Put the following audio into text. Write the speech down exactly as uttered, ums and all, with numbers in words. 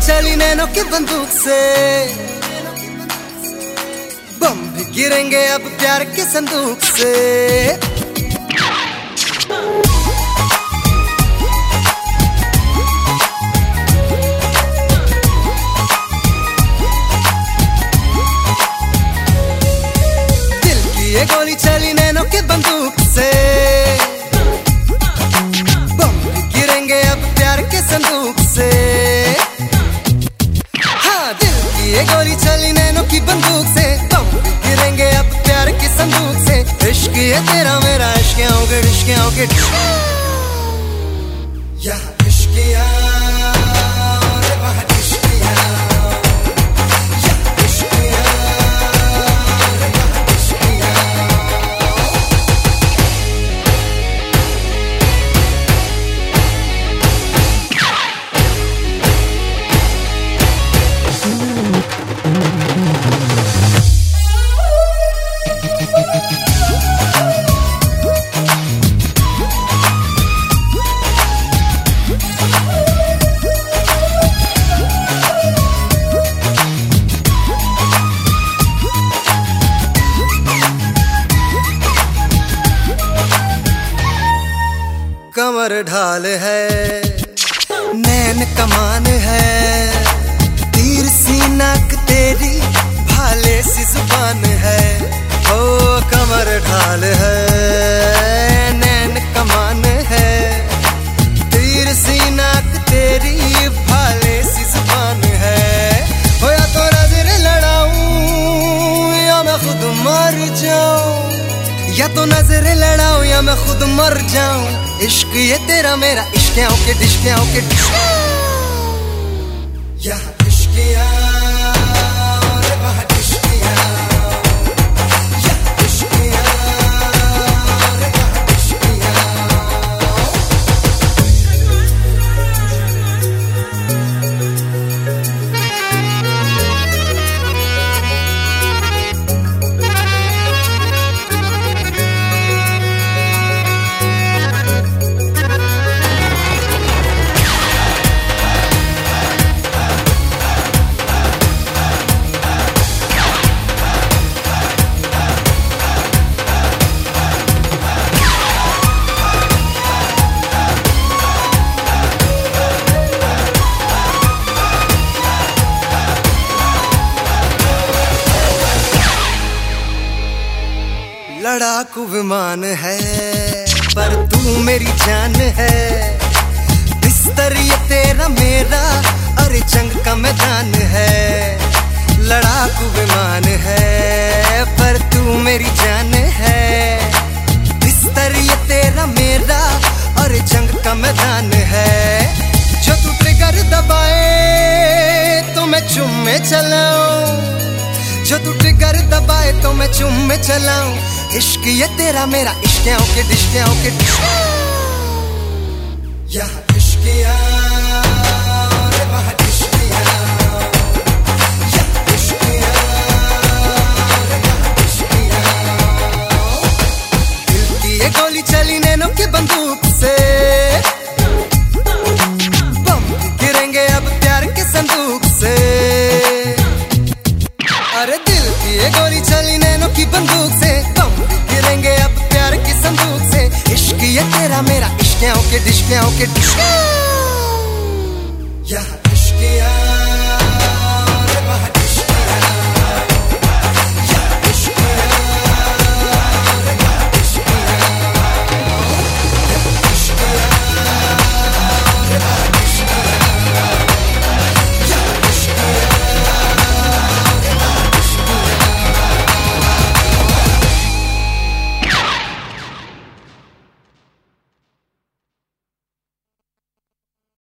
चली नैनों की बंदूक से, बम भी गिरेंगे अब प्यार के संदूक से। दिल की ये गोली चली नैनों की बंदूक से, बम भी गिरेंगे अब प्यार के संदूक से। हाँ, दिल की ये गोली चली नैनों की बंदूक से, बम भी गिरेंगे अब प्यार के संदूक से। इश्क ये तेरा मेरा इश्क आओगे इश्क आओगे यहाँ इश्किया कमर ढाल है, नैन कमान है, तीर सी नाक तेरी भाले सी जुबान है। ओ कमर ढाल है, नैन कमान है, तीर सी नाक तेरी भाले सी जुबान है। हो या तो नजर लड़ाऊं या मैं खुद मर जाऊं, या तो नजर लड़ाऊं या मैं खुद मर जाऊं। इश्क ये तेरा मेरा इश्क आओगे इश्क आओगे यहाँ इश्किया लड़ाकू विमान है पर तू मेरी जान है। बिस्तर ये तेरा मेरा अरे जंग का मैदान है। लड़ाकू विमान है पर तू मेरी जान है। बिस्तर ये तेरा मेरा अरे जंग का मैदान है। जो तू ट्रिगर दबाए तो मैं चुम्मे चलाऊं, जो तू ट्रिगर दबाए तो मैं चुम्मे चलाऊं। इश्क ये तेरा मेरा इश्क आओगे इश्क आओगे यहाँ इश्किया वहाँ इश्किया यहाँ इश्किया वहाँ इश्किया। दिल की ये गोली चली नैनों की बंदूक से, बम गिरेंगे अब प्यार के संदूक से। अरे दिल की ये गोली चली नैनों की बंदूक से, बम गिरेंगे अब प्यार के संदूक से। इश्क ये तेरा मेरा इश्क आओगे इश्क आओगे यहाँ इश्किया।